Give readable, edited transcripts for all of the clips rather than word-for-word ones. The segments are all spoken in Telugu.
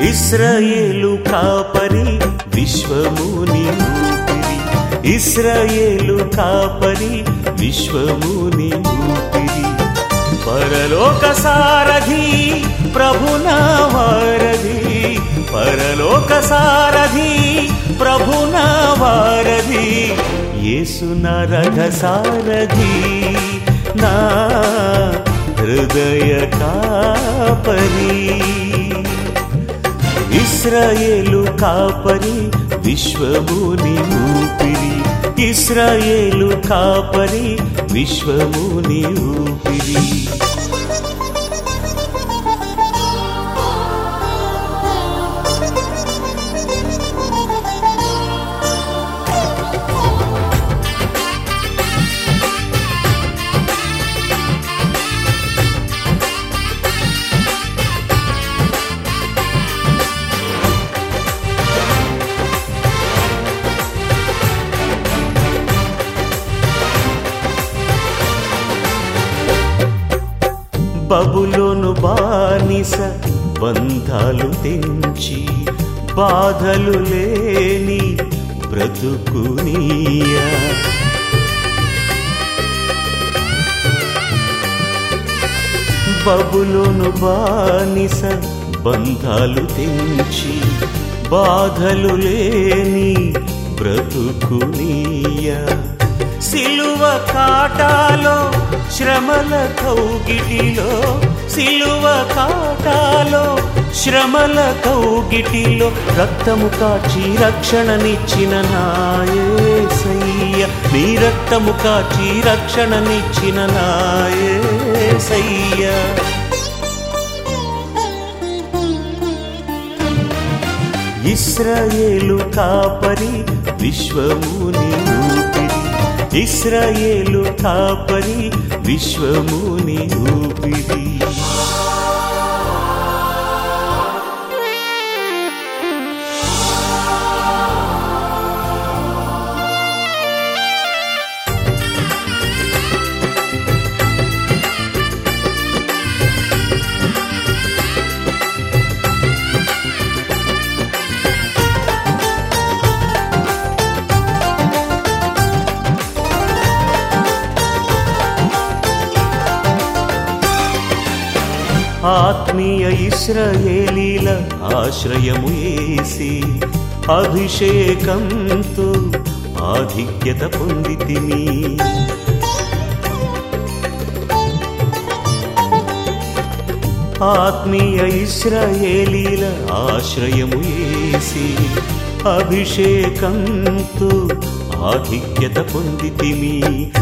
ఇశ్రాయేలు కాపరి విశ్వముని ఊపిరి, ఇశ్రాయేలు కాపరి విశ్వముని ఊపిరి. పరలోక సారథి ప్రభునా వారధి, పరలోక సారథి ప్రభునా వారధి, యేసున రథ సారథి నా హృదయ కాపరి. ఇశ్రాయేలు కాపరి విశ్వముని ఊపిరి, ఇశ్రాయేలు కాపరి విశ్వముని ఊపిరి. బబులోను బానిస బంధాలు తెంచి బాధలు లేని బ్రతుకునియా, బబులోను బానిస బంధాలు తెంచి బాధలు లేని బ్రతుకునియా. సిలువ కాటాలో శ్రమల కౌగిటిలో, సిలువ కాటాలో శ్రమల కౌగిటిలో రక్తము కాచి రక్షణనిచ్చిన నా యేసయ్య, నీ రక్తము కాచి రక్షణనిచ్చిన నా యేసయ్య. ఇశ్రాయేలు కాపరి విశ్వముని ఊపిరి, ఇశ్రాయేలు కాపరి విశ్వముని ఊపిరి. ఆత్మీయ ఇశ్రాయేలీల ఆశ్రయము యేసి అభిషేకంతో ఆధిక్యత పొందితిని. ఆత్మీయ ఇశ్రాయేలీల ఆశ్రయము యేసి అభిషేకంతో ఆధిక్యత పొందితిమి.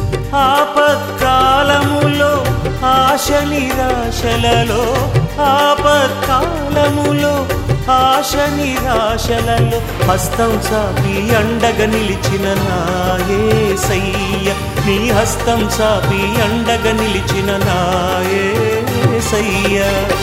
ఆపత్కాలములో ఆశ నిరాశలలో, ఆపత్కాలములో ఆశ నిరాశలలో హస్తం చాపి అండగా నిలిచిన నా యేసయ్య, నీ హస్తం చాపి అండగా నిలిచిన నా యేసయ్య.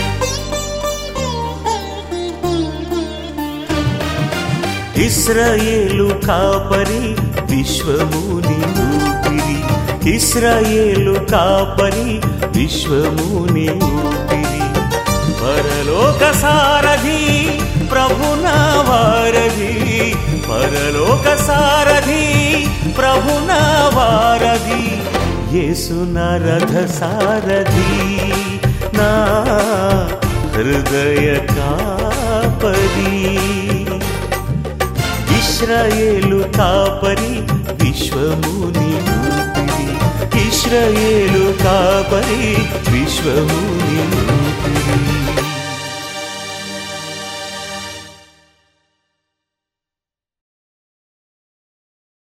ఇశ్రాయేలు కాపరి విశ్వముని ఊపిరి, ఇశ్రాయేలు కాపరి విశ్వముని ఊపిరి. పరలోక సారథి ప్రభునా వారధి, పరలోక సారథి ప్రభునా వారధి, యేసున రథ సారథి నా హృదయ కాపరి. ఇశ్రాయేలు కాపరి విశ్వముని ఊపిరి, ఇశ్రాయేలు కాపరి విశ్వముని